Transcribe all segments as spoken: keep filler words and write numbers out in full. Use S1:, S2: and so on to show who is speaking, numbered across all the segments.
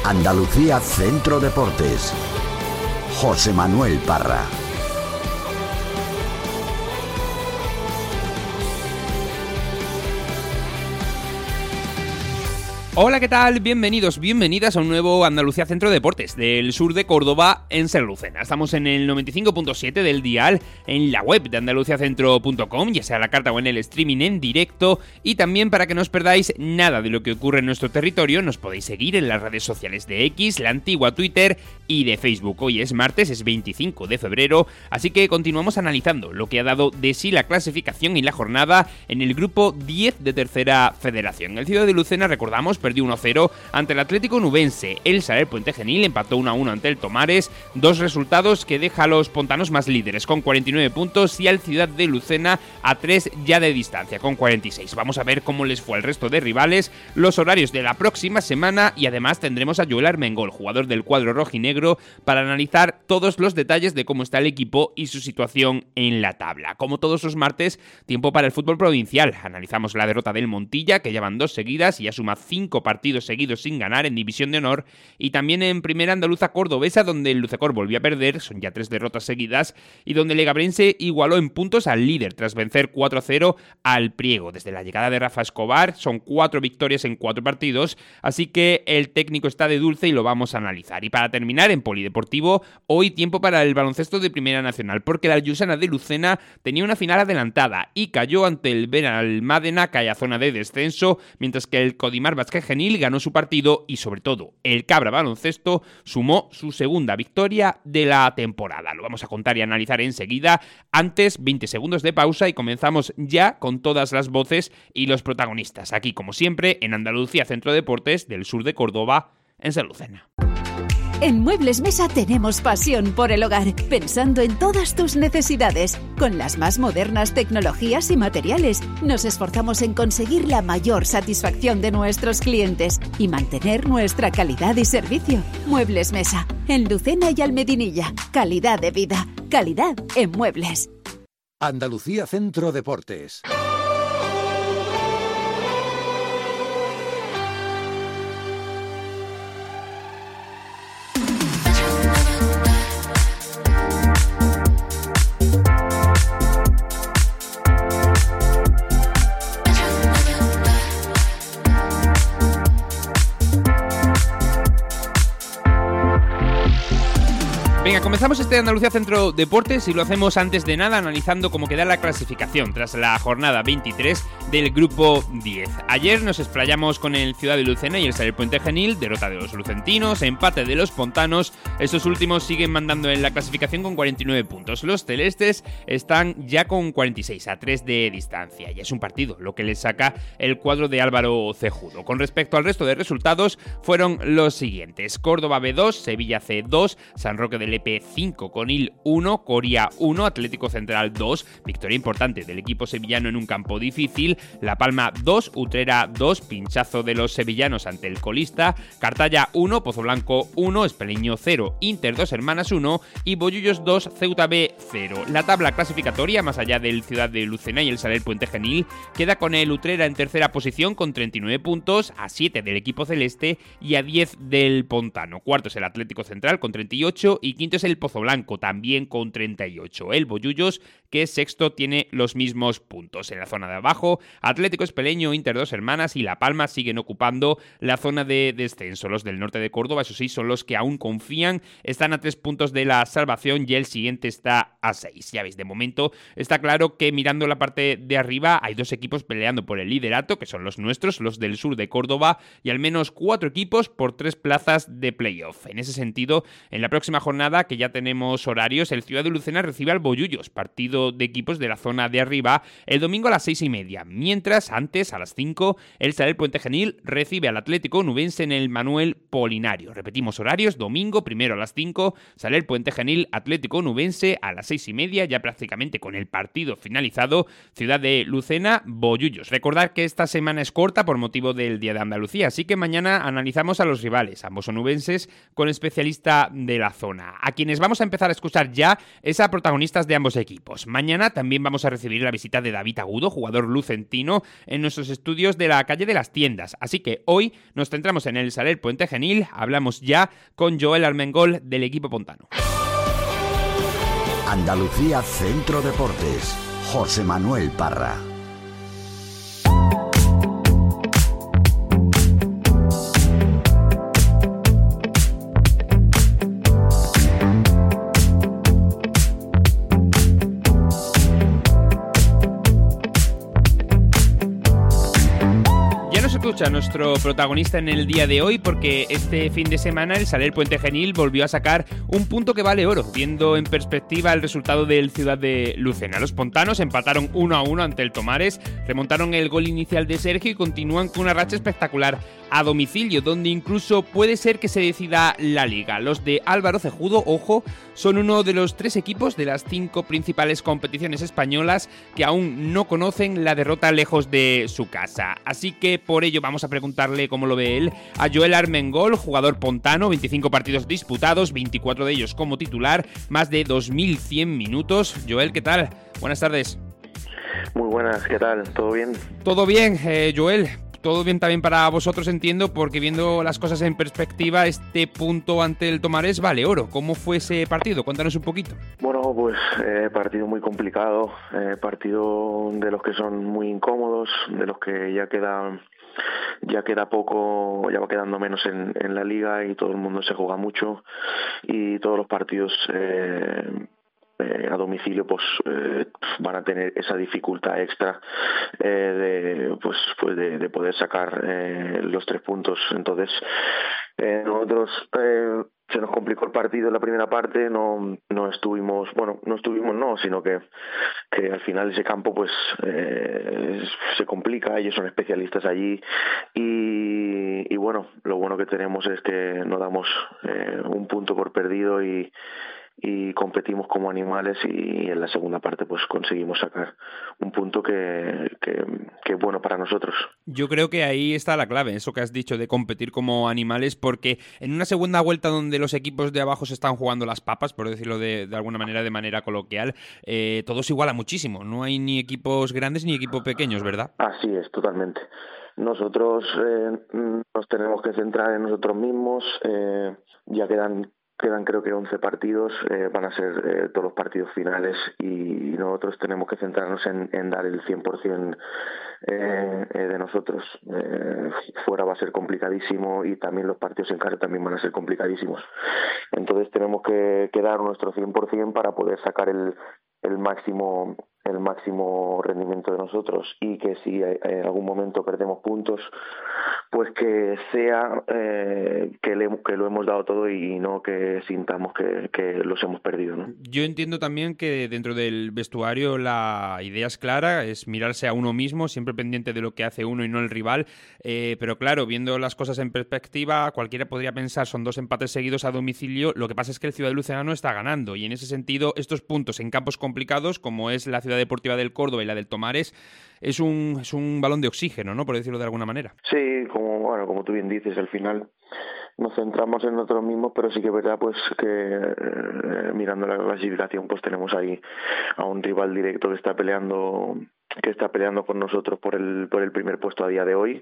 S1: Andalucía Centro Deportes. José Manuel Parra.
S2: Hola, ¿qué tal? Bienvenidos, bienvenidas a un nuevo Andalucía Centro Deportes del sur de Córdoba en Ser Lucena. Estamos en el noventa y cinco punto siete del dial, en la web de andaluciacentro punto com, ya sea a la carta o en el streaming en directo, y también para que no os perdáis nada de lo que ocurre en nuestro territorio, nos podéis seguir en las redes sociales de X, la antigua Twitter y de Facebook. Hoy es martes, es veinticinco de febrero, así que continuamos analizando lo que ha dado de sí la clasificación y la jornada en el grupo diez de Tercera Federación. El Ciudad de Lucena, recordamos, perdió uno cero ante el Atlético Nubense. El Saler Puente Genil empató uno a uno ante el Tomares, dos resultados que deja a los pontanos más líderes con cuarenta y nueve puntos y al Ciudad de Lucena a tres ya de distancia con cuarenta y seis. Vamos a ver cómo les fue al resto de rivales, los horarios de la próxima semana y además tendremos a Joel Armengol, jugador del cuadro rojinegro, para analizar todos los detalles de cómo está el equipo y su situación en la tabla. Como todos los martes, tiempo para el fútbol provincial. Analizamos la derrota del Montilla, que llevan dos seguidas y ya suma cinco partidos seguidos sin ganar en División de Honor, y también en Primera Andaluza Cordobesa, donde el Lucecor volvió a perder, son ya tres derrotas seguidas, y donde el Legabrense igualó en puntos al líder tras vencer cuatro cero al Priego. Desde la llegada de Rafa Escobar son cuatro victorias en cuatro partidos, así que el técnico está de dulce y lo vamos a analizar. Y para terminar, en Polideportivo, hoy tiempo para el baloncesto de Primera Nacional, porque la Allusana de Lucena tenía una final adelantada y cayó ante el Benalmádena, que hay a zona de descenso, mientras que el Codimar Vázquez Genil ganó su partido y, sobre todo, el Cabra Baloncesto sumó su segunda victoria de la temporada. Lo vamos a contar y analizar enseguida. Antes, veinte segundos de pausa y comenzamos ya con todas las voces y los protagonistas. Aquí, como siempre, en Andalucía Centro Deportes del sur de Córdoba, en Ser Lucena.
S3: En Muebles Mesa tenemos pasión por el hogar, pensando en todas tus necesidades. Con las más modernas tecnologías y materiales, nos esforzamos en conseguir la mayor satisfacción de nuestros clientes y mantener nuestra calidad y servicio. Muebles Mesa, en Lucena y Almedinilla. Calidad de vida, calidad en muebles.
S1: Andalucía Centro Deportes.
S2: Venga, comenzamos este Andalucía Centro Deportes y lo hacemos antes de nada analizando cómo queda la clasificación tras la jornada veintitrés del grupo diez. Ayer nos explayamos con el Ciudad de Lucena y el Saler Puente Genil, derrota de los lucentinos, empate de los pontanos. Estos últimos siguen mandando en la clasificación con cuarenta y nueve puntos. Los celestes están ya con cuarenta y seis, a tres de distancia. Y es un partido lo que les saca el cuadro de Álvaro Cejudo. Con respecto al resto de resultados, fueron los siguientes: Córdoba B dos, Sevilla C dos, San Roque del Lepe cinco, Conil uno, Coria uno, Atlético Central dos, victoria importante del equipo sevillano en un campo difícil, La Palma dos, Utrera dos, pinchazo de los sevillanos ante el colista, Cartaya uno, Pozoblanco uno, Espeleño cero, Inter dos Hermanas uno y Bollullos dos, Ceuta B cero. La tabla clasificatoria, más allá del Ciudad de Lucena y el Saler Puente Genil, queda con el Utrera en tercera posición con treinta y nueve puntos, a siete del equipo celeste y a diez del Pontano. Cuarto es el Atlético Central con treinta y ocho y quinto es el Pozoblanco, también con treinta y ocho. El Bollullos, que es sexto, tiene los mismos puntos. En la zona de abajo, Atlético Espeleño, Inter dos Hermanas y La Palma siguen ocupando la zona de descenso. Los del norte de Córdoba, eso sí, son los que aún confían, están a tres puntos de la salvación y el siguiente está a seis. Ya veis, de momento está claro que mirando la parte de arriba hay dos equipos peleando por el liderato, que son los nuestros, los del sur de Córdoba, y al menos cuatro equipos por tres plazas de playoff. En ese sentido, en la próxima jornada, que ya tenemos horarios, el Ciudad de Lucena recibe al Bollullos, partido de equipos de la zona de arriba, el domingo a las seis y media, mientras antes, a las cinco, el Saler Puente Genil recibe al Atlético Nubense en el Manuel Polinario. Repetimos horarios: domingo primero a las cinco, Saler Puente Genil, Atlético Nubense a las seis y media, ya prácticamente con el partido finalizado, Ciudad de Lucena, Bollullos. Recordad que esta semana es corta por motivo del Día de Andalucía, así que mañana analizamos a los rivales, ambos onubenses, con especialista de la zona. a quienes vamos a empezar a escuchar ya es a protagonistas de ambos equipos. Mañana también vamos a recibir la visita de David Agudo, jugador lucentino, en nuestros estudios de la calle de las Tiendas. Así que hoy nos centramos en el Saler Puente Genil, hablamos ya con Joel Armengol del equipo pontano.
S1: Andalucía Centro Deportes, José Manuel Parra.
S2: A nuestro protagonista en el día de hoy, porque este fin de semana el Saler Puente Genil volvió a sacar un punto que vale oro, viendo en perspectiva el resultado del Ciudad de Lucena. Los pontanos empataron uno a uno ante el Tomares, remontaron el gol inicial de Sergio y continúan con una racha espectacular a domicilio, donde incluso puede ser que se decida la Liga. Los de Álvaro Cejudo, ojo, son uno de los tres equipos de las cinco principales competiciones españolas que aún no conocen la derrota lejos de su casa. Así que por ello vamos a preguntarle cómo lo ve él a Joel Armengol, jugador pontano, veinticinco partidos disputados, veinticuatro de ellos como titular, más de dos mil cien minutos. Joel, ¿qué tal? Buenas tardes.
S4: Muy buenas, ¿qué tal? ¿Todo bien?
S2: Todo bien, eh, Joel. Todo bien también para vosotros, entiendo, porque viendo las cosas en perspectiva, este punto ante el Tomares vale oro. ¿Cómo fue ese partido? Cuéntanos un poquito.
S4: Bueno, pues eh, partido muy complicado, eh, partido de los que son muy incómodos, de los que ya queda ya queda poco, ya va quedando menos en, en la liga y todo el mundo se juega mucho y todos los partidos eh, Eh, a domicilio pues eh, van a tener esa dificultad extra eh, de pues pues de, de poder sacar eh, los tres puntos. Entonces eh, nosotros eh, se nos complicó el partido en la primera parte, no no estuvimos bueno no estuvimos no sino que que al final ese campo pues eh, se complica, ellos son especialistas allí y, y bueno, lo bueno que tenemos es que no damos eh, un punto por perdido y y competimos como animales y en la segunda parte pues conseguimos sacar un punto que, que, que es bueno para nosotros.
S2: Yo creo que ahí está la clave, eso que has dicho de competir como animales, porque en una segunda vuelta donde los equipos de abajo se están jugando las papas, por decirlo de, de alguna manera, de manera coloquial, eh, todo se iguala muchísimo, no hay ni equipos grandes ni equipos pequeños, ¿verdad?
S4: Así es, totalmente. Nosotros eh, nos tenemos que centrar en nosotros mismos, eh, ya quedan Quedan creo que once partidos, eh, van a ser eh, todos los partidos finales y nosotros tenemos que centrarnos en, en dar el cien por ciento eh, eh, de nosotros. Eh, fuera va a ser complicadísimo y también los partidos en casa también van a ser complicadísimos. Entonces tenemos que, que dar nuestro cien por ciento para poder sacar el, el máximo el máximo rendimiento de nosotros y que si en algún momento perdemos puntos, pues que sea eh, que, le, que lo hemos dado todo y no que sintamos que, que los hemos perdido, ¿no?
S2: Yo entiendo también que dentro del vestuario la idea es clara, es mirarse a uno mismo, siempre pendiente de lo que hace uno y no el rival, eh, pero claro, viendo las cosas en perspectiva, cualquiera podría pensar son dos empates seguidos a domicilio, lo que pasa es que el Ciudad de Lucena no está ganando y en ese sentido estos puntos en campos complicados como es la Ciudad Deportiva del Córdoba y la del Tomares es un es un balón de oxígeno, ¿no? Por decirlo de alguna manera.
S4: Sí, como bueno, como tú bien dices, al final nos centramos en nosotros mismos, pero sí que es verdad pues que eh, mirando la clasificación pues tenemos ahí a un rival directo que está peleando que está peleando con nosotros por el por el primer puesto a día de hoy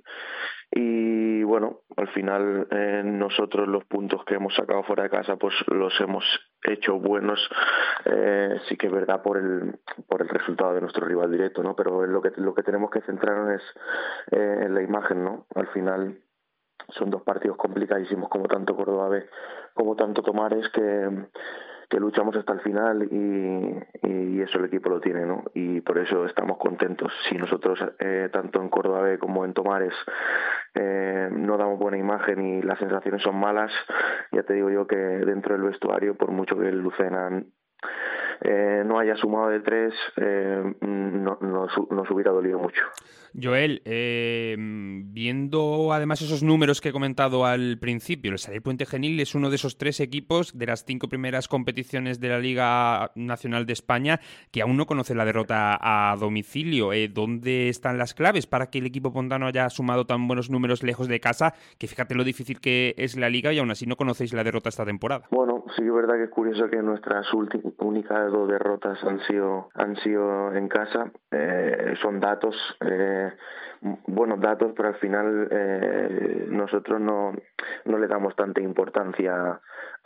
S4: y bueno, al final eh, nosotros los puntos que hemos sacado fuera de casa pues los hemos hecho buenos, eh, sí que es verdad por el por el resultado de nuestro rival directo, ¿no? Pero lo que lo que tenemos que centrarnos es eh, en la imagen, ¿no? Al final son dos partidos complicadísimos como tanto Córdoba B como tanto Tomares que que luchamos hasta el final y, y eso el equipo lo tiene, ¿no? Y por eso estamos contentos. Si nosotros eh, tanto en Córdoba B como en Tomares eh, no damos buena imagen y las sensaciones son malas, ya te digo yo que dentro del vestuario, por mucho que el Lucena eh, no haya sumado de tres, eh, no, nos, nos hubiera dolido mucho.
S2: Joel, eh, viendo además esos números que he comentado al principio, el Saler Puente Genil es uno de esos tres equipos de las cinco primeras competiciones de la Liga Nacional de España que aún no conoce la derrota a domicilio. Eh, ¿Dónde están las claves para que el equipo pontano haya sumado tan buenos números lejos de casa? Que fíjate lo difícil que es la Liga y aún así no conocéis la derrota esta temporada.
S4: Bueno, sí que es verdad que es curioso que nuestras últimas, únicas dos derrotas han sido han sido en casa. Eh, son datos, eh, buenos datos, pero al final eh, nosotros no, no le damos tanta importancia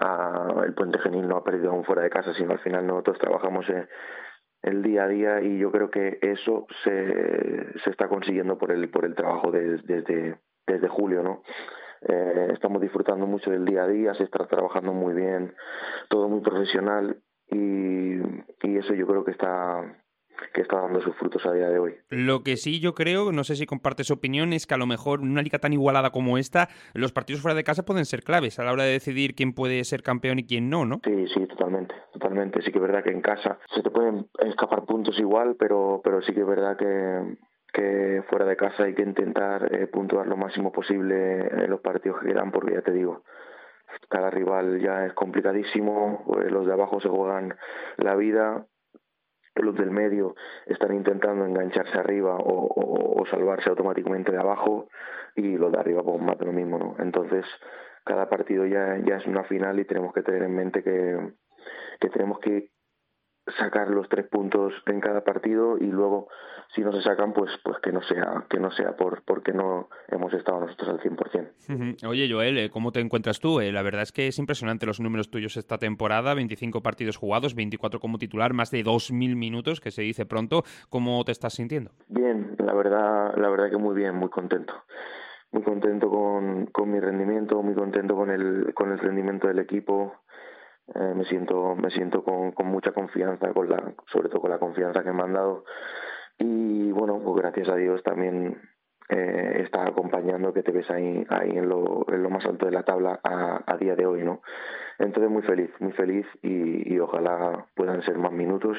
S4: a el Puente Genil no ha perdido aún fuera de casa, sino al final nosotros trabajamos en el día a día y yo creo que eso se, se está consiguiendo por el por el trabajo de, desde desde julio, ¿no? Eh, estamos disfrutando mucho del día a día, se está trabajando muy bien, todo muy profesional y, y eso yo creo que está que está dando sus frutos a día de hoy.
S2: Lo que sí yo creo, no sé si compartes opinión, es que a lo mejor en una liga tan igualada como esta, los partidos fuera de casa pueden ser claves a la hora de decidir quién puede ser campeón y quién no, ¿no?
S4: Sí, sí, totalmente, totalmente. Sí que es verdad que en casa se te pueden escapar puntos igual, pero pero sí que es verdad que que fuera de casa hay que intentar eh, puntuar lo máximo posible en los partidos que quedan, porque ya te digo, cada rival ya es complicadísimo, pues los de abajo se juegan la vida, los del medio están intentando engancharse arriba o, o, o salvarse automáticamente de abajo y los de arriba pues más de lo mismo, ¿no? Entonces cada partido ya, ya es una final y tenemos que tener en mente que, que tenemos que sacar los tres puntos en cada partido y luego si no se sacan pues pues que no sea que no sea por porque no hemos estado nosotros al cien por ciento.
S2: Oye Joel, ¿cómo te encuentras tú? Eh, la verdad es que es impresionante los números tuyos esta temporada, veinticinco partidos jugados, veinticuatro como titular, más de dos mil minutos, que se dice pronto. ¿Cómo te estás sintiendo?
S4: Bien, la verdad la verdad que muy bien, muy contento. Muy contento con, con mi rendimiento, muy contento con el con el rendimiento del equipo. Eh, me siento me siento con, con mucha confianza, con la sobre todo con la confianza que me han dado y bueno, pues gracias a Dios también eh, está acompañando que te ves ahí ahí en lo, en lo más alto de la tabla a, a día de hoy, ¿no? Entonces muy feliz, muy feliz y, y ojalá puedan ser más minutos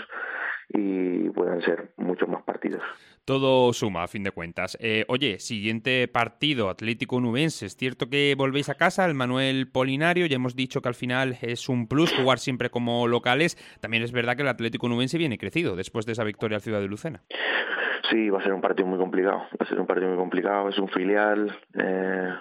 S4: y puedan ser muchos más partidos.
S2: Todo suma, a fin de cuentas. Eh, oye, siguiente partido, Atlético Nubense. Es cierto que volvéis a casa, el Manuel Polinario. Ya hemos dicho que al final es un plus jugar siempre como locales. También es verdad que el Atlético Nubense viene crecido después de esa victoria al Ciudad de Lucena.
S4: Sí, va a ser un partido muy complicado. Va a ser un partido muy complicado. Es un filial. Eh,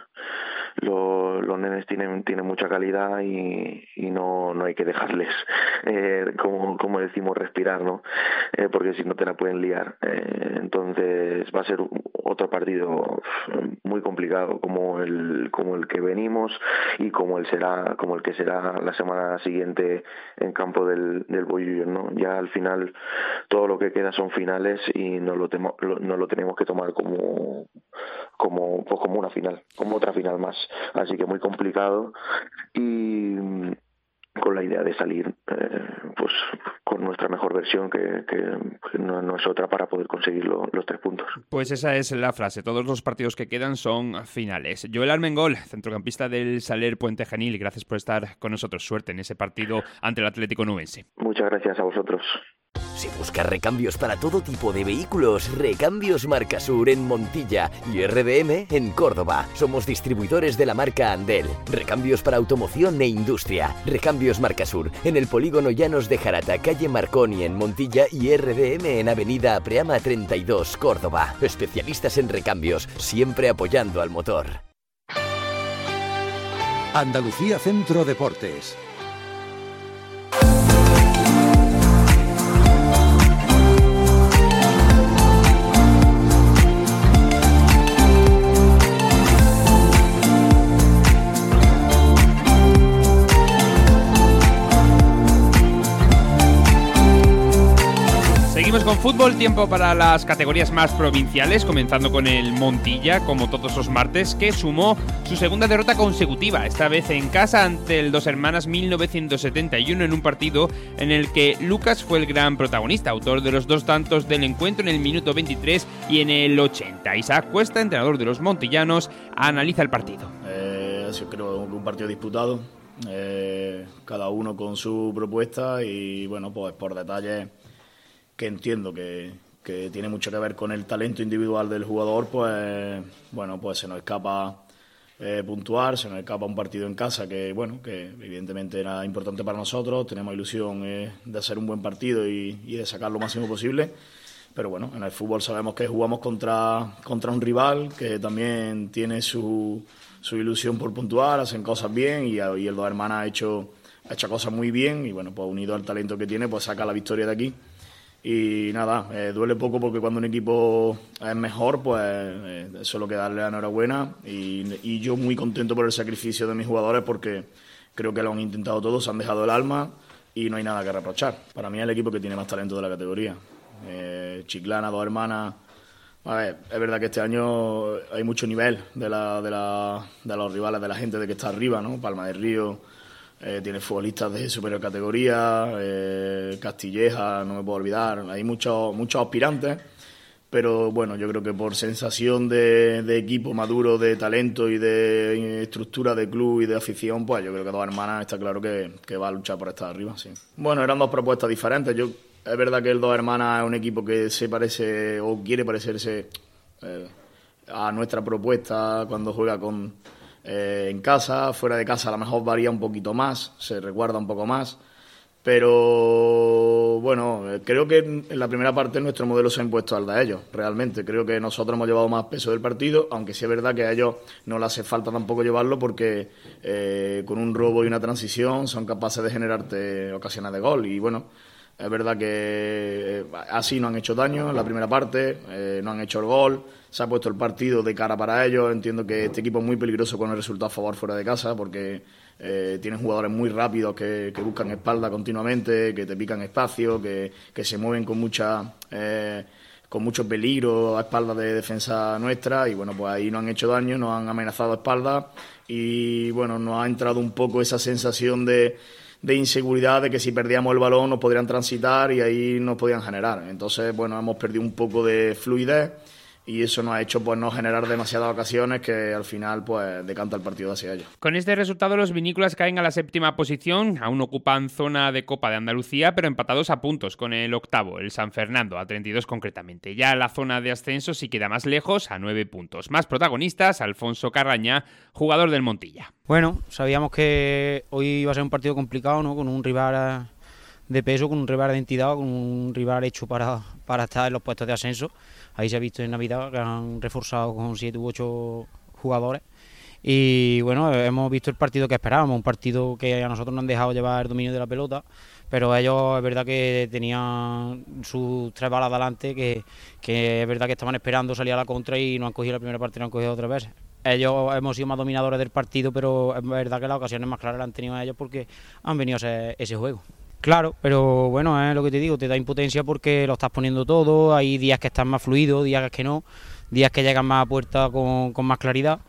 S4: lo, los nenes tienen, tienen mucha calidad y, y no, no hay que dejarles, eh, como, como decimos, respirar, ¿no? Eh, porque si no te la pueden liar. Eh, entonces va a ser otro partido muy complicado como el como el que venimos y como el será como el que será la semana siguiente en campo del, del Bollullo, ¿no? Ya al final todo lo que queda son finales y no lo, temo, lo, no lo tenemos que tomar como como pues como una final, como otra final más. Así que muy complicado y con la idea de salir eh, pues con nuestra mejor versión que, que no, no es otra para poder conseguir lo, los tres puntos.
S2: Pues esa es la frase, todos los partidos que quedan son finales. Joel Armengol, centrocampista del Saler Puente Genil, gracias por estar con nosotros, suerte en ese partido ante el Atlético Nubense.
S4: Muchas gracias a vosotros.
S5: Si buscas recambios para todo tipo de vehículos, Recambios Marcasur en Montilla y R D M en Córdoba. Somos distribuidores de la marca Andel. Recambios para automoción e industria. Recambios Marcasur en el polígono Llanos de Jarata, calle Marconi en Montilla y R D M en avenida Apreama treinta y dos, Córdoba. Especialistas en recambios, siempre apoyando al motor.
S1: Andalucía Centro Deportes.
S2: Seguimos con fútbol, tiempo para las categorías más provinciales, comenzando con el Montilla, como todos los martes, que sumó su segunda derrota consecutiva, esta vez en casa ante el Dos Hermanas mil novecientos setenta y uno en un partido en el que Lucas fue el gran protagonista, autor de los dos tantos del encuentro en el minuto veintitrés y en el ochenta. Isaac Cuesta, entrenador de los montillanos, analiza el partido.
S6: Eh, ha sido, creo, un partido disputado, eh, cada uno con su propuesta y bueno, pues por detalles que entiendo que, que tiene mucho que ver con el talento individual del jugador, pues bueno, pues se nos escapa eh, puntuar, se nos escapa un partido en casa que bueno, que evidentemente era importante para nosotros, tenemos ilusión eh, de hacer un buen partido y, y de sacar lo máximo posible, pero bueno, en el fútbol sabemos que jugamos contra, contra un rival que también tiene su, su ilusión por puntuar, hacen cosas bien y, y el Dos Hermanas ha hecho ha hecho cosas muy bien y bueno, pues unido al talento que tiene, pues saca la victoria de aquí. Y nada, eh, duele poco porque cuando un equipo es mejor, pues eh, solo que darle la enhorabuena y, y yo muy contento por el sacrificio de mis jugadores porque creo que lo han intentado todos, se han dejado el alma y no hay nada que reprochar. Para mí es el equipo que tiene más talento de la categoría. Eh, Chiclana, Dos Hermanas. A ver, es verdad que este año hay mucho nivel de, la, de, la, de los rivales, de la gente de que está arriba, ¿no? Palma del Río. Eh, tiene futbolistas de superior categoría, eh, Castilleja, no me puedo olvidar, hay muchos muchos aspirantes, pero bueno, yo creo que por sensación de, de equipo maduro, de talento y de estructura de club y de afición, pues yo creo que Dos Hermanas está claro que, que va a luchar por estar arriba, sí. Bueno, eran dos propuestas diferentes. Yo es verdad que el Dos Hermanas es un equipo que se parece o quiere parecerse eh, a nuestra propuesta cuando juega con Eh, en casa, fuera de casa a lo mejor varía un poquito más, se recuerda un poco más, pero bueno, creo que en la primera parte nuestro modelo se ha impuesto al de ellos, realmente, creo que nosotros hemos llevado más peso del partido, aunque sí es verdad que a ellos no les hace falta tampoco llevarlo porque eh, con un robo y una transición son capaces de generarte ocasiones de gol y bueno, es verdad que así no han hecho daño en la primera parte, eh, no han hecho el gol, se ha puesto el partido de cara para ellos. Entiendo que este equipo es muy peligroso con el resultado a favor fuera de casa porque eh, tienen jugadores muy rápidos que, que buscan espalda continuamente, que te pican espacio, que, que se mueven con mucha eh, con mucho peligro a espaldas de defensa nuestra y bueno, pues ahí no han hecho daño, nos han amenazado a espaldas y bueno, nos ha entrado un poco esa sensación de de inseguridad de que si perdíamos el balón nos podrían transitar y ahí nos podían generar. Entonces, bueno, hemos perdido un poco de fluidez y eso nos ha hecho pues no generar demasiadas ocasiones que al final pues decanta el partido hacia ellos.
S2: Con este resultado los vinícolas caen a la séptima posición, aún ocupan zona de Copa de Andalucía, pero empatados a puntos con el octavo, el San Fernando, a treinta y dos concretamente. Ya la zona de ascenso sí queda más lejos, a nueve puntos. Más protagonistas, Alfonso Carraña, jugador del Montilla.
S7: Bueno, sabíamos que hoy iba a ser un partido complicado, ¿no? Con un rival de peso, con un rival de entidad, con un rival hecho para, para estar en los puestos de ascenso. Ahí se ha visto en Navidad que han reforzado con siete u ocho jugadores y bueno, hemos visto el partido que esperábamos, un partido que a nosotros nos han dejado llevar el dominio de la pelota, pero ellos es verdad que tenían sus tres balas delante, que, que es verdad que estaban esperando salir a la contra y no han cogido la primera parte, no han cogido otra vez. Ellos hemos sido más dominadores del partido, pero es verdad que las ocasiones más claras las han tenido ellos porque han venido a hacer ese juego. Claro, pero bueno, es lo que te digo, te da impotencia porque lo estás poniendo todo, hay días que están más fluidos, días que no, días que llegan más a puerta con, con más claridad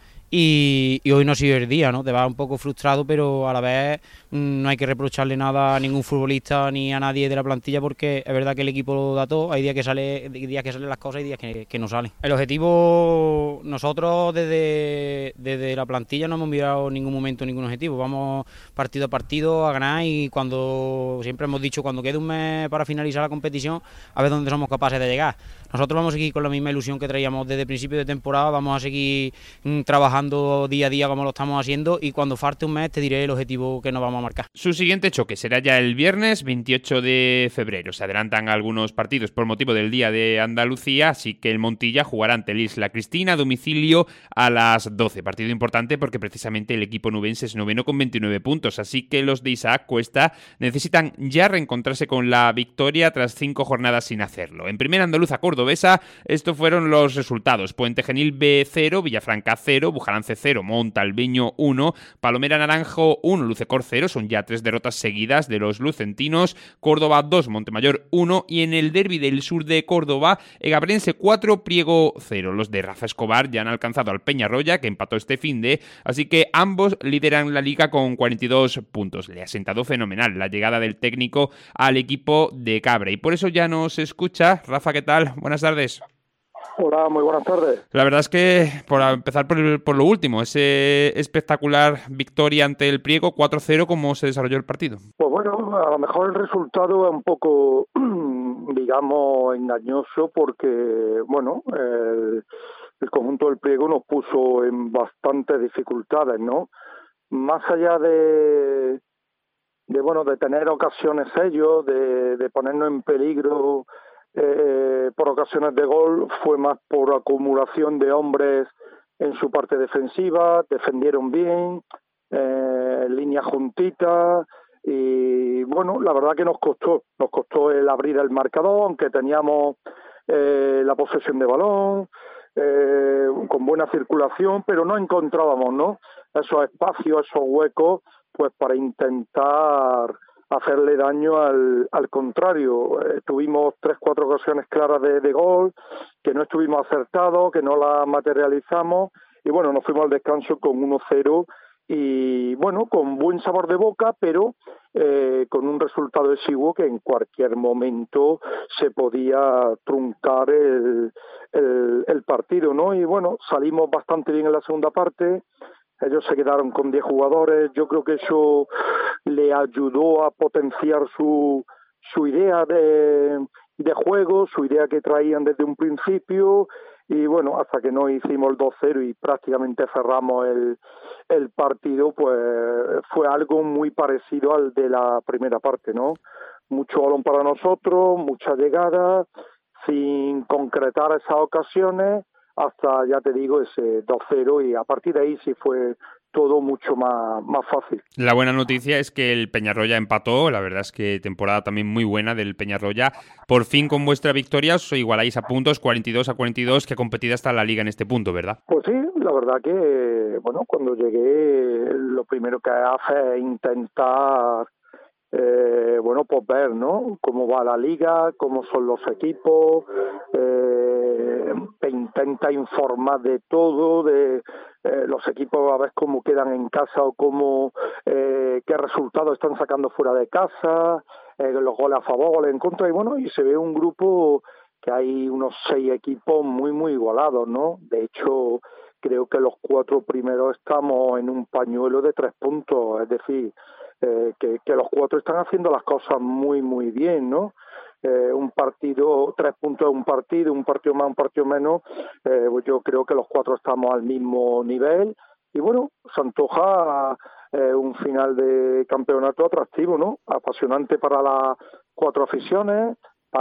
S7: y, y hoy no ha sido el día, ¿no? Te vas un poco frustrado, pero a la vez mmm, no hay que reprocharle nada a ningún futbolista ni a nadie de la plantilla porque es verdad que el equipo lo da todo, hay días que sale, días que salen las cosas y días que, que no salen. El objetivo, nosotros desde, desde la plantilla no hemos mirado en ningún momento ningún objetivo, vamos partido a partido a ganar y cuando siempre hemos dicho cuando quede un mes para finalizar la competición a ver dónde somos capaces de llegar. Nosotros vamos a seguir con la misma ilusión que traíamos desde el principio de temporada, vamos a seguir mmm, trabajando día a día como lo estamos haciendo y cuando falte un mes te diré el objetivo que nos vamos a marcar.
S2: Su siguiente choque será ya el viernes veintiocho de febrero. Se adelantan algunos partidos por motivo del Día de Andalucía, así que el Montilla jugará ante el Isla Cristina a domicilio a las doce. Partido importante porque precisamente el equipo nubense es noveno con veintinueve puntos, así que los de Isaac Cuesta necesitan ya reencontrarse con la victoria tras cinco jornadas sin hacerlo. En primera andaluza cordobesa, estos fueron los resultados. Puente Genil B cero, Villafranca cero, Bujalance cero, Montalbeño uno, Palomera Naranjo uno, Lucecor cero, son ya tres derrotas seguidas de los lucentinos, Córdoba dos, Montemayor uno y en el derbi del sur de Córdoba, Egabrense cuatro, Priego cero. Los de Rafa Escobar ya han alcanzado al Peñarroya, que empató este finde, así que ambos lideran la liga con cuarenta y dos puntos. Le ha sentado fenomenal la llegada del técnico al equipo de Cabra y por eso ya nos escucha. Rafa, ¿qué tal? Buenas tardes.
S8: Hola, muy buenas tardes.
S2: La verdad es que, por empezar por, por lo último, ese espectacular victoria ante el Priego cuatro cero, ¿cómo se desarrolló el partido?
S8: Pues bueno, a lo mejor el resultado es un poco, digamos, engañoso porque, bueno, el, el conjunto del Priego nos puso en bastantes dificultades, ¿no? Más allá de, de bueno, de tener ocasiones ellos, de, de ponernos en peligro Eh, por ocasiones de gol, fue más por acumulación de hombres en su parte defensiva, defendieron bien, eh, línea juntita, y bueno, la verdad que nos costó, nos costó el abrir el marcador, aunque teníamos eh, la posesión de balón, eh, con buena circulación, pero no encontrábamos, ¿no?, esos espacios, esos huecos, pues para intentar hacerle daño al, al contrario. Eh, tuvimos tres, cuatro ocasiones claras de, de gol, que no estuvimos acertados, que no las materializamos, y bueno, nos fuimos al descanso con uno cero, y bueno, con buen sabor de boca, pero eh, con un resultado exiguo que en cualquier momento se podía truncar el, el, el partido, ¿no? Y bueno, salimos bastante bien en la segunda parte. Ellos se quedaron con diez jugadores. Yo creo que eso le ayudó a potenciar su, su idea de, de juego, su idea que traían desde un principio. Y bueno, hasta que no hicimos el dos cero y prácticamente cerramos el, el partido, pues fue algo muy parecido al de la primera parte, ¿no? Mucho balón para nosotros, mucha llegada, sin concretar esas ocasiones, hasta, ya te digo, ese dos cero, y a partir de ahí sí fue todo mucho más, más fácil.
S2: La buena noticia es que el Peñarroya empató, la verdad es que temporada también muy buena del Peñarroya. Por fin con vuestra victoria os igualáis a puntos, cuarenta y dos a cuarenta y dos, que competida está la Liga en este punto, ¿verdad?
S8: Pues sí, la verdad que, bueno, cuando llegué lo primero que hace es intentar Eh, bueno, pues ver, ¿no?, cómo va la liga, cómo son los equipos, eh, te intenta informar de todo, de eh, los equipos, a ver cómo quedan en casa o cómo, eh, qué resultados están sacando fuera de casa, eh, los goles a favor, goles en contra, y bueno, y se ve un grupo que hay unos seis equipos muy, muy igualados, ¿no? De hecho, creo que los cuatro primeros estamos en un pañuelo de tres puntos, es decir, Eh, que, que los cuatro están haciendo las cosas muy, muy bien, ¿no? Eh, un partido, tres puntos es un partido, un partido más, un partido menos, eh, pues yo creo que los cuatro estamos al mismo nivel, y bueno, se antoja eh, un final de campeonato atractivo, ¿no? Apasionante para las cuatro aficiones,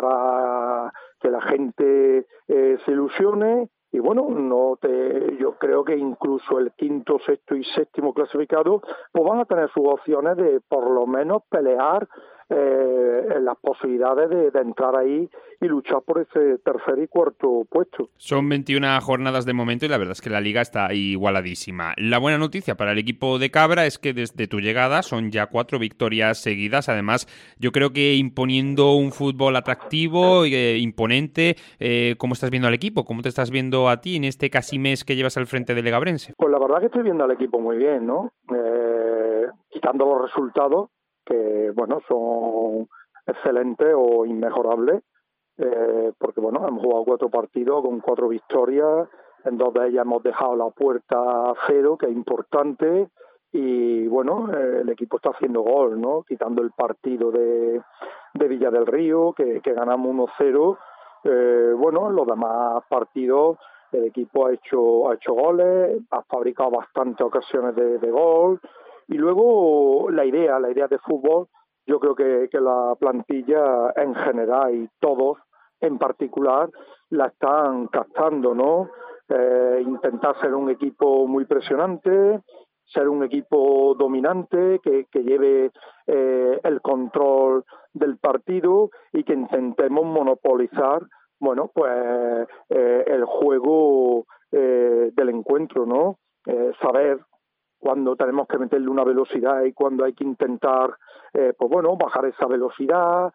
S8: para que la gente eh, se ilusione. Y bueno, no te, yo creo que incluso el quinto, sexto y séptimo clasificado pues van a tener sus opciones de por lo menos pelear eh, en las posibilidades de, de entrar ahí y luchar por ese tercer y cuarto puesto.
S2: Son veintiuna jornadas de momento y la verdad es que la liga está igualadísima. La buena noticia para el equipo de Cabra es que desde tu llegada son ya cuatro victorias seguidas. Además, yo creo que imponiendo un fútbol atractivo, eh, imponente. Eh, ¿Cómo estás viendo al equipo? ¿Cómo te estás viendo a ti en este casi mes que llevas al frente del Legabrense?
S8: Pues la verdad que estoy viendo al equipo muy bien, ¿no? Eh, quitando los resultados, que bueno, son excelentes o inmejorables, eh, porque bueno, hemos jugado cuatro partidos con cuatro victorias, en dos de ellas hemos dejado la puerta a cero, que es importante, y bueno, eh, el equipo está haciendo gol, ¿no? Quitando el partido de, de Villa del Río, que, que ganamos uno cero, eh, bueno, en los demás partidos el equipo ha hecho ha hecho goles, ha fabricado bastantes ocasiones de, de gol, y luego la idea, la idea de fútbol, yo creo que, que la plantilla en general y todos en particular la están captando, ¿no? Eh, intentar ser un equipo muy presionante, ser un equipo dominante, que, que lleve eh, el control del partido y que intentemos monopolizar, bueno, pues eh, el juego eh, del encuentro, ¿no? Eh, saber cuándo tenemos que meterle una velocidad y cuándo hay que intentar, eh, pues bueno, bajar esa velocidad,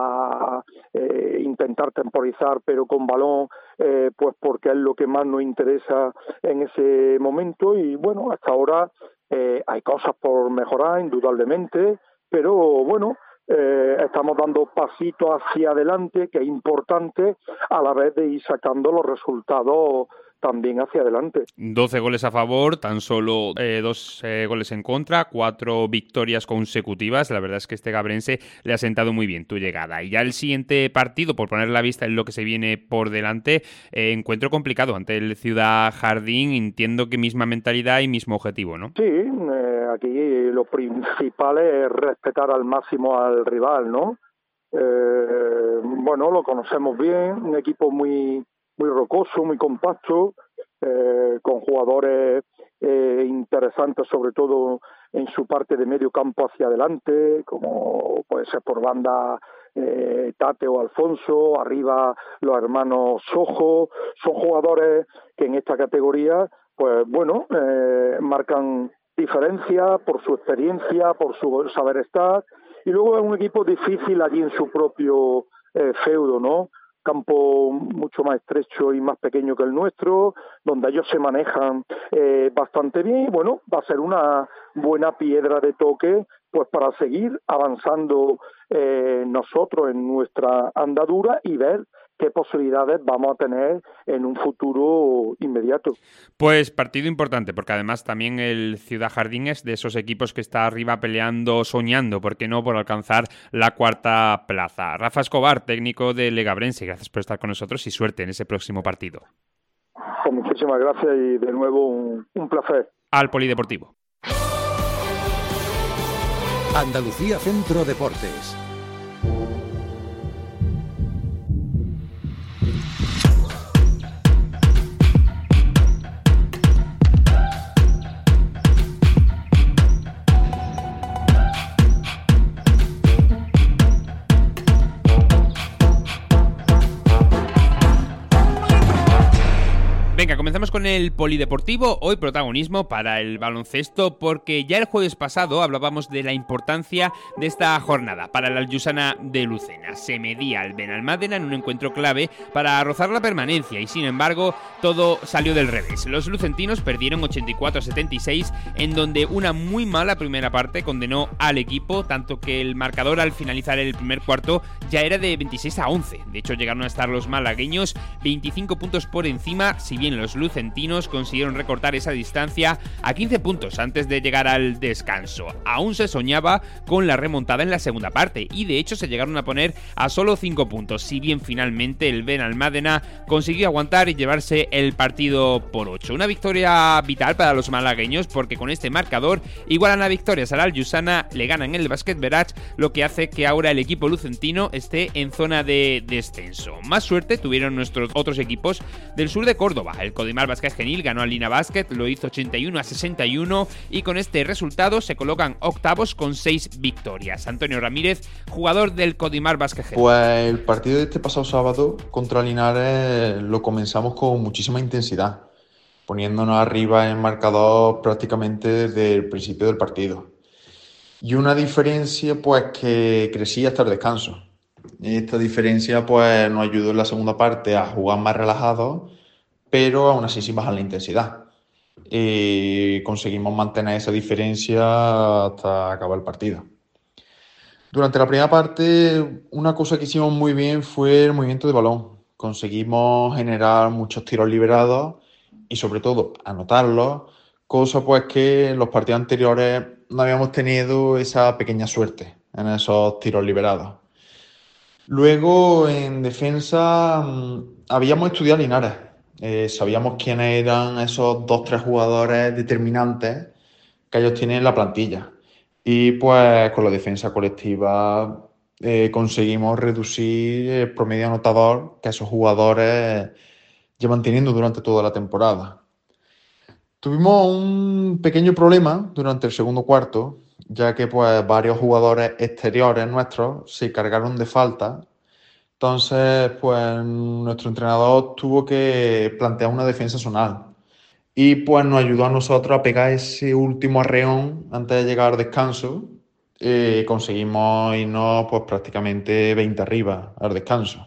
S8: a eh, intentar temporizar pero con balón, eh, pues porque es lo que más nos interesa en ese momento. Y bueno, hasta ahora eh, hay cosas por mejorar indudablemente, pero bueno, eh, estamos dando pasitos hacia adelante, que es importante, a la vez de ir sacando los resultados también hacia adelante.
S2: doce goles a favor, tan solo eh, dos eh, goles en contra, cuatro victorias consecutivas. La verdad es que este gabrense le ha sentado muy bien tu llegada. Y ya el siguiente partido, por poner la vista en lo que se viene por delante, eh, encuentro complicado ante el Ciudad Jardín. Entiendo que misma mentalidad y mismo objetivo, ¿no?
S8: Sí, eh, aquí lo principal es respetar al máximo al rival, ¿no? Eh, bueno, lo conocemos bien, un equipo muy muy rocoso, muy compacto, eh, con jugadores eh, interesantes, sobre todo en su parte de medio campo hacia adelante, como puede ser por banda eh, Tate o Alfonso, arriba los hermanos Sojo. Son jugadores que en esta categoría, pues bueno, eh, marcan diferencia por su experiencia, por su saber estar, y luego es un equipo difícil allí en su propio eh, feudo, ¿no? Campo mucho más estrecho y más pequeño que el nuestro, donde ellos se manejan eh, bastante bien, y bueno, va a ser una buena piedra de toque pues para seguir avanzando eh, nosotros en nuestra andadura y ver qué posibilidades vamos a tener en un futuro inmediato.
S2: Pues partido importante, porque además también el Ciudad Jardín es de esos equipos que está arriba peleando, soñando, ¿por qué no?, por alcanzar la cuarta plaza. Rafa Escobar, técnico de Legabrense, gracias por estar con nosotros y suerte en ese próximo partido.
S8: Pues muchísimas gracias y de nuevo un, un placer.
S2: Al Polideportivo.
S1: Andalucía Centro Deportes.
S2: Venga, comenzamos con el polideportivo. Hoy protagonismo para el baloncesto, porque ya el jueves pasado hablábamos de la importancia de esta jornada para la Aljusana de Lucena. Se medía el Benalmádena en un encuentro clave para rozar la permanencia y, sin embargo, todo salió del revés. Los lucentinos perdieron ochenta y cuatro a setenta y seis, en donde una muy mala primera parte condenó al equipo, tanto que el marcador al finalizar el primer cuarto ya era de veintiséis a once. De hecho, llegaron a estar los malagueños veinticinco puntos por encima, si bien los lucentinos consiguieron recortar esa distancia a quince puntos antes de llegar al descanso. Aún se soñaba con la remontada en la segunda parte y de hecho se llegaron a poner a solo cinco puntos, si bien finalmente el Benalmádena consiguió aguantar y llevarse el partido por ocho. Una victoria vital para los malagueños, porque con este marcador igualan a victorias a la Aljusana, le ganan el Básquet Verach, lo que hace que ahora el equipo lucentino esté en zona de descenso. Más suerte tuvieron nuestros otros equipos del sur de Córdoba. El Codimar Basket Genil ganó al Lina Basket, lo hizo ochenta y uno a sesenta y uno y con este resultado se colocan octavos con seis victorias. Antonio Ramírez, jugador del Codimar Basket Genil.
S9: Pues el partido de este pasado sábado contra Linares lo comenzamos con muchísima intensidad, poniéndonos arriba en marcador prácticamente desde el principio del partido. Y una diferencia pues que crecía hasta el descanso. Esta diferencia pues nos ayudó en la segunda parte a jugar más relajados, pero aún así sin bajar la intensidad. Y conseguimos mantener esa diferencia hasta acabar el partido. Durante la primera parte, una cosa que hicimos muy bien fue el movimiento de balón. Conseguimos generar muchos tiros liberados y sobre todo anotarlos, cosa pues que en los partidos anteriores no habíamos tenido esa pequeña suerte en esos tiros liberados. Luego, en defensa, habíamos estudiado Linares. Eh, sabíamos quiénes eran esos dos, tres jugadores determinantes que ellos tienen en la plantilla. Y pues con la defensa colectiva eh, conseguimos reducir el promedio anotador que esos jugadores llevan teniendo durante toda la temporada. Tuvimos un pequeño problema durante el segundo cuarto, ya que pues varios jugadores exteriores nuestros se cargaron de falta. Entonces, pues nuestro entrenador tuvo que plantear una defensa zonal y pues nos ayudó a nosotros a pegar ese último arreón antes de llegar al descanso. Eh, conseguimos irnos pues prácticamente veinte arriba al descanso.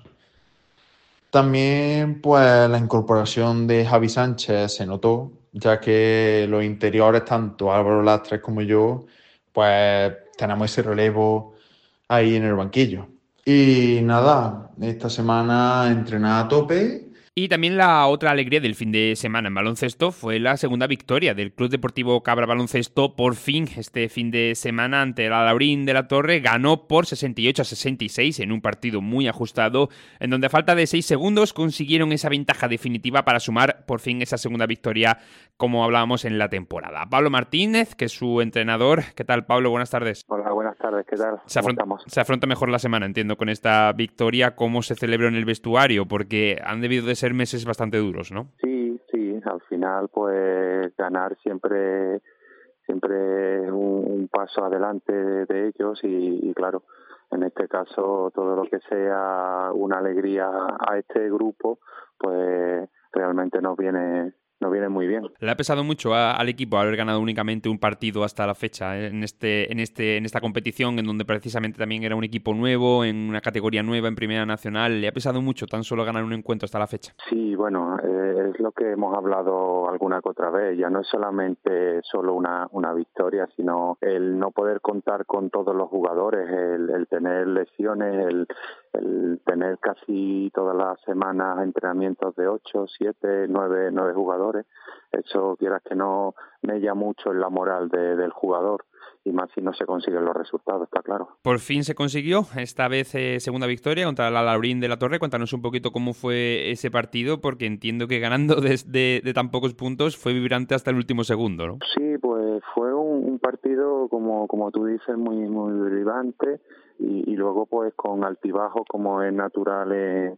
S9: También pues la incorporación de Javi Sánchez se notó, ya que los interiores, tanto Álvaro Lastres como yo, pues tenemos ese relevo ahí en el banquillo. Y nada, esta semana entrenada a tope.
S2: Y también la otra alegría del fin de semana en baloncesto fue la segunda victoria del Club Deportivo Cabra Baloncesto. Por fin, este fin de semana ante el Alaurín de la Torre, ganó por sesenta y ocho a sesenta y seis en un partido muy ajustado, en donde a falta de seis segundos consiguieron esa ventaja definitiva para sumar por fin esa segunda victoria, como hablábamos en la temporada. Pablo Martínez, que es su entrenador. ¿Qué tal, Pablo? Buenas tardes.
S10: Hola, buenas tardes. ¿Qué tal?
S2: Se afronta, se afronta mejor la semana, entiendo, con esta victoria. ¿Cómo se celebró en el vestuario? Porque han debido de ser meses bastante duros, ¿no?
S10: Sí, sí. Al final, pues, ganar siempre siempre es un, un paso adelante de ellos y, y claro, en este caso todo lo que sea una alegría a este grupo, pues realmente nos viene nos viene muy bien.
S2: Le ha pesado mucho a, al equipo haber ganado únicamente un partido hasta la fecha en este en este en esta competición, en donde precisamente también era un equipo nuevo, en una categoría nueva en Primera Nacional. ¿Le ha pesado mucho tan solo ganar un encuentro hasta la fecha?
S10: Sí, bueno, eh, es lo que hemos hablado alguna que otra vez. Ya no es solamente solo una, una victoria, sino el no poder contar con todos los jugadores, el, el tener lesiones, el, el tener casi todas las semanas entrenamientos de ocho, siete, nueve, nueve jugadores. Eso, quieras que no, mella mucho en la moral de, del jugador, y más si no se consiguen los resultados, está claro.
S2: Por fin se consiguió, esta vez eh, segunda victoria contra la Laurín de la Torre. Cuéntanos un poquito cómo fue ese partido, porque entiendo que ganando desde de tan pocos puntos fue vibrante hasta el último segundo, ¿no?
S10: Sí, pues fue un, un partido, como, como tú dices, muy, muy vibrante. Y, y luego pues con altibajos como es natural en,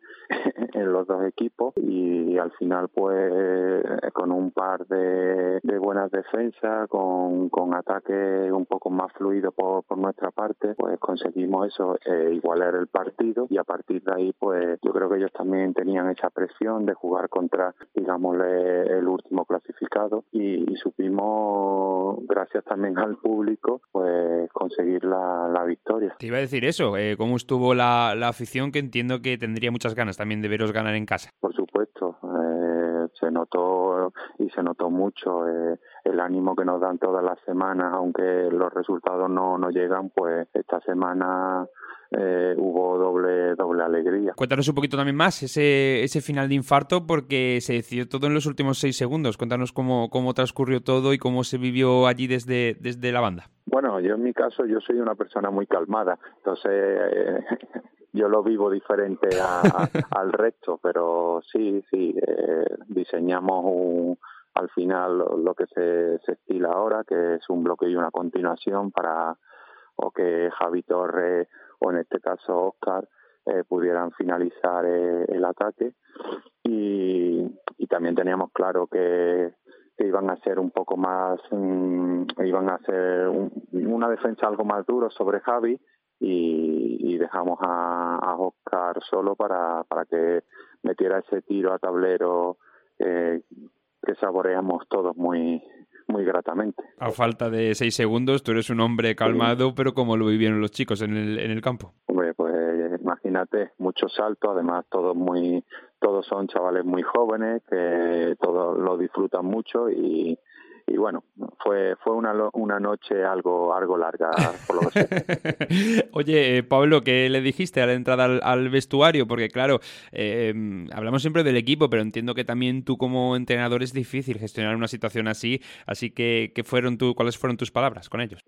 S10: en los dos equipos, y, y al final pues con un par de, de buenas defensas, con, con ataques un poco más fluidos por, por nuestra parte, pues conseguimos eso, eh, igualar el partido, y a partir de ahí pues yo creo que ellos también tenían esa presión de jugar contra, digámosle, el último clasificado, y, y supimos, gracias también al público, pues conseguir la, la victoria.
S2: Te iba a decir eso, eh, ¿cómo estuvo la, la afición, que entiendo que tendría muchas ganas también de veros ganar en casa?
S10: Por supuesto, eh, se notó y se notó mucho eh, el ánimo que nos dan todas las semanas, aunque los resultados no, no llegan, pues esta semana eh, hubo doble doble alegría.
S2: Cuéntanos un poquito también más ese ese final de infarto, porque se decidió todo en los últimos seis segundos. Cuéntanos cómo, cómo transcurrió todo y cómo se vivió allí desde, desde la banda.
S10: Bueno, yo en mi caso, yo soy una persona muy calmada, entonces eh, yo lo vivo diferente a, a, al resto, pero sí, sí, eh, diseñamos un, al final lo que se, se estila ahora, que es un bloque y una continuación para o que Javi Torres o en este caso Óscar eh, pudieran finalizar eh, el ataque, y, y también teníamos claro que que iban a ser un poco más, um, iban a hacer un, una defensa algo más duro sobre Javi, y, y dejamos a, a Óscar solo para, para que metiera ese tiro a tablero eh, que saboreamos todos muy muy gratamente.
S2: A falta de seis segundos, tú eres un hombre calmado, sí. Pero ¿cómo lo vivieron los chicos en el, en el campo?
S10: Hombre, pues imagínate, muchos saltos, además todos muy, todos son chavales muy jóvenes que todos lo disfrutan mucho, y y bueno, fue fue una una noche algo algo larga, por lo que sé.
S2: Oye, eh, Pablo, ¿qué le dijiste a la entrada al, al vestuario? Porque claro, eh, hablamos siempre del equipo, pero entiendo que también tú como entrenador es difícil gestionar una situación así, así que ¿qué fueron tu, cuáles fueron tus palabras con ellos?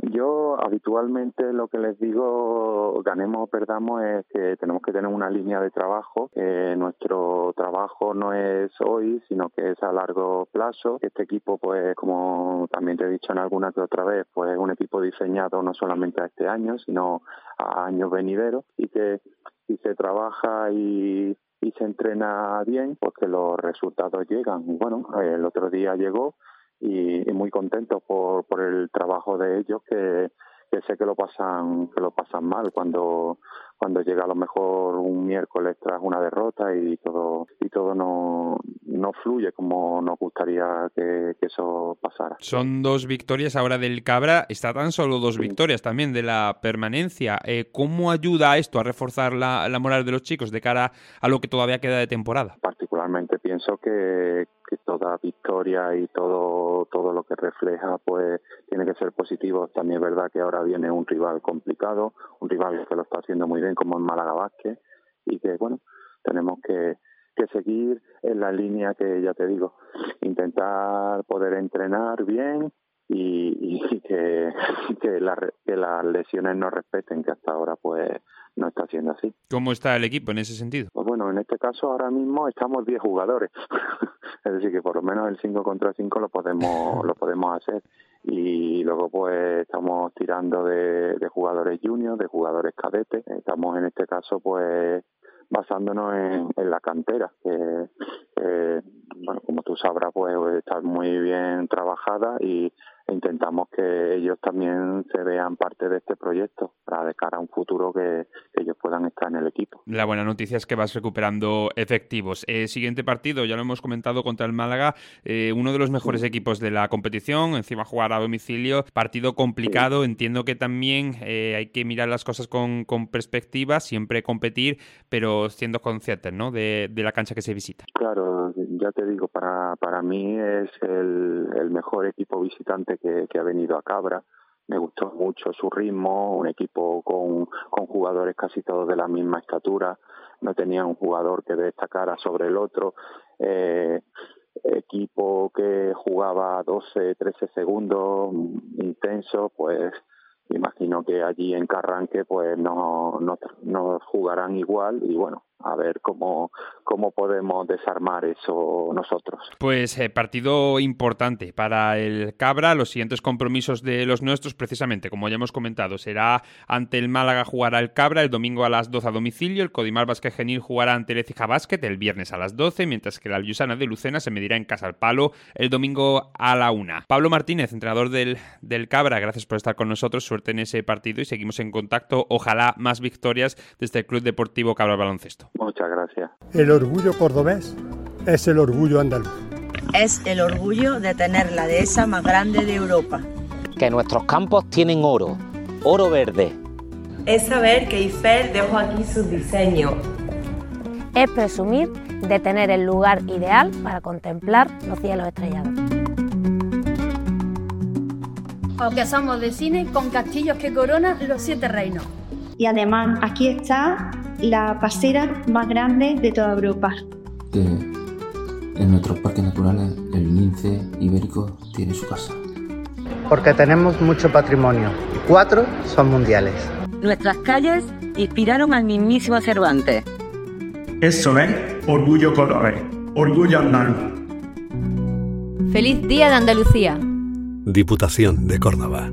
S10: Yo habitualmente lo que les digo, ganemos o perdamos, es que tenemos que tener una línea de trabajo. Eh, nuestro trabajo no es hoy, sino que es a largo plazo. Este equipo, pues como también te he dicho en alguna que otra vez, pues es un equipo diseñado no solamente a este año, sino a años venideros, y que si se trabaja y, y se entrena bien, pues que los resultados llegan. Y bueno, el otro día llegó, y, y muy contentos por por el trabajo de ellos, que, que sé que lo pasan que lo pasan mal cuando cuando llega a lo mejor un miércoles tras una derrota y todo y todo no no fluye como nos gustaría que, que eso pasara.
S2: Son dos victorias ahora del Cabra, está tan solo dos victorias también de la permanencia. Eh, ¿Cómo ayuda esto a reforzar la, la moral de los chicos de cara a lo que todavía queda de temporada?
S10: Particularmente pienso que que toda victoria y todo todo lo que refleja pues tiene que ser positivo. También es verdad que ahora viene un rival complicado, un rival que lo está haciendo muy bien como en Málaga Vázquez, y que bueno, tenemos que, que seguir en la línea que ya te digo, intentar poder entrenar bien y, y que, que, la, que las lesiones no respeten, que hasta ahora pues no está siendo así.
S2: ¿Cómo está el equipo en ese sentido?
S10: Pues bueno, en este caso ahora mismo estamos diez jugadores, es decir que por lo menos el cinco contra cinco lo podemos lo podemos hacer, y luego pues estamos tirando de, de jugadores juniors, de jugadores cadetes. Estamos en este caso pues basándonos en, en la cantera, que eh, bueno, como tú sabrás, pues está muy bien trabajada, y e intentamos que ellos también se vean parte de este proyecto para de cara a un futuro que, que ellos puedan estar en el equipo.
S2: La buena noticia es que vas recuperando efectivos. Eh, siguiente partido, ya lo hemos comentado, contra el Málaga, eh, uno de los mejores sí. equipos de la competición, encima jugar a domicilio, partido complicado, sí. entiendo que también eh, hay que mirar las cosas con, con perspectiva, siempre competir, pero siendo conscientes, ¿no?, de, de la cancha que se visita.
S10: Claro, ya te digo, para, para mí es el, el mejor equipo visitante que, que ha venido a Cabra. Me gustó mucho su ritmo, un equipo con, con jugadores casi todos de la misma estatura, no tenía un jugador que destacara sobre el otro, eh, equipo que jugaba doce, trece segundos, intenso, pues imagino que allí en Carranque pues no, no, no jugarán igual y bueno, a ver cómo, cómo podemos desarmar eso nosotros.
S2: Pues eh, partido importante para el Cabra. Los siguientes compromisos de los nuestros, precisamente, como ya hemos comentado, será ante el Málaga, jugará el Cabra el domingo a las doce a domicilio, el Codimar Basket Genil jugará ante el Écija Basket el viernes a las doce, mientras que la Aljusana de Lucena se medirá en Casa al Palo el domingo a la una. Pablo Martínez, entrenador del, del Cabra, gracias por estar con nosotros, suerte en ese partido y seguimos en contacto. Ojalá más victorias desde el Club Deportivo Cabra Baloncesto.
S10: Muchas gracias.
S11: El orgullo cordobés es el orgullo andaluz.
S12: Es el orgullo de tener la dehesa más grande de Europa.
S13: Que nuestros campos tienen oro, oro verde.
S14: Es saber que Eiffel dejó aquí sus diseños.
S15: Es presumir de tener el lugar ideal para contemplar los cielos estrellados.
S16: Porque somos de cine con castillos que coronan los siete reinos.
S17: Y además aquí está la pasera más grande de toda Europa.
S18: Que en nuestros parques naturales el lince ibérico tiene su casa.
S19: Porque tenemos mucho patrimonio y cuatro son mundiales.
S20: Nuestras calles inspiraron al mismísimo Cervantes.
S21: Eso es orgullo cordobés, orgullo andaluz.
S22: Feliz Día de Andalucía.
S23: Diputación de Córdoba.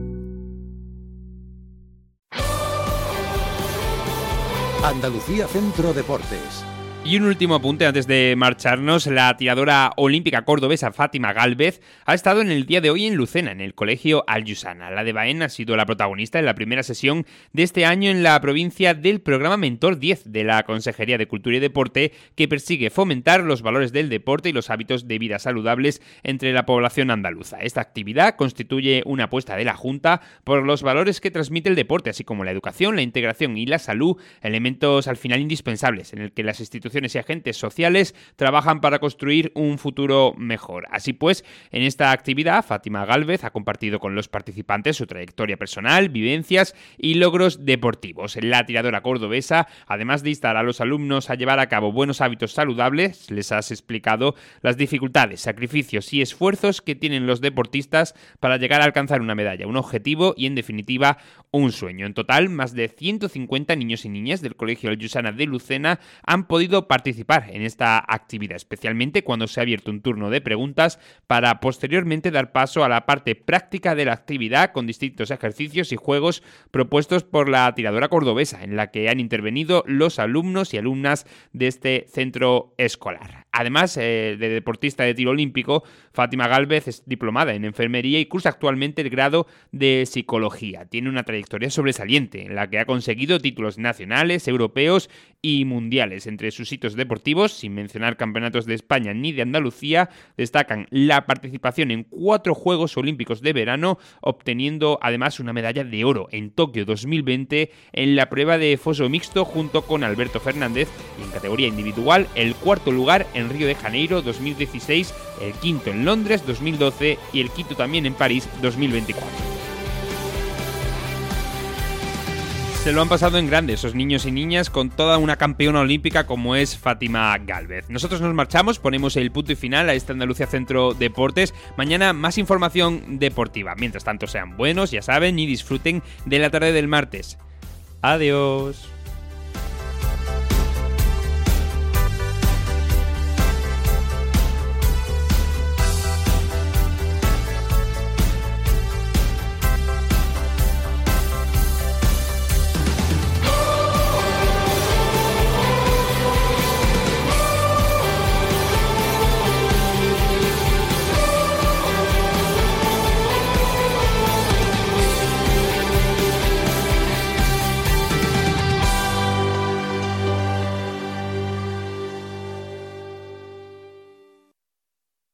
S1: Andalucía Centro Deportes.
S2: Y un último apunte antes de marcharnos. La tiradora olímpica cordobesa Fátima Gálvez ha estado en el día de hoy en Lucena, en el colegio Aljusana. La de Baén ha sido la protagonista en la primera sesión de este año en la provincia del programa Mentor diez de la Consejería de Cultura y Deporte, que persigue fomentar los valores del deporte y los hábitos de vida saludables entre la población andaluza. Esta actividad constituye una apuesta de la Junta por los valores que transmite el deporte, así como la educación, la integración y la salud, elementos al final indispensables en el que las instituciones y agentes sociales trabajan para construir un futuro mejor. Así pues, en esta actividad, Fátima Gálvez ha compartido con los participantes su trayectoria personal, vivencias y logros deportivos. La tiradora cordobesa, además de instar a los alumnos a llevar a cabo buenos hábitos saludables, les has explicado las dificultades, sacrificios y esfuerzos que tienen los deportistas para llegar a alcanzar una medalla, un objetivo y, en definitiva, un sueño. En total, más de ciento cincuenta niños y niñas del Colegio Aljusana de Lucena han podido participar en esta actividad, especialmente cuando se ha abierto un turno de preguntas para posteriormente dar paso a la parte práctica de la actividad con distintos ejercicios y juegos propuestos por la tiradora cordobesa, en la que han intervenido los alumnos y alumnas de este centro escolar. Además eh, de deportista de tiro olímpico, Fátima Gálvez es diplomada en enfermería y cursa actualmente el grado de psicología. Tiene una trayectoria sobresaliente en la que ha conseguido títulos nacionales, europeos y mundiales. Entre sus hitos deportivos, sin mencionar campeonatos de España ni de Andalucía, destacan la participación en cuatro Juegos Olímpicos de verano, obteniendo además una medalla de oro en Tokio dos mil veinte en la prueba de foso mixto junto con Alberto Fernández, y en categoría individual el cuarto lugar en Río de Janeiro dos mil dieciséis, el quinto en Londres dos mil doce y el quinto también en París dos mil veinticuatro. Se lo han pasado en grande esos niños y niñas con toda una campeona olímpica como es Fátima Gálvez. Nosotros nos marchamos, ponemos el punto y final a este Andalucía Centro Deportes. Mañana más información deportiva. Mientras tanto, sean buenos, ya saben, y disfruten de la tarde del martes. Adiós.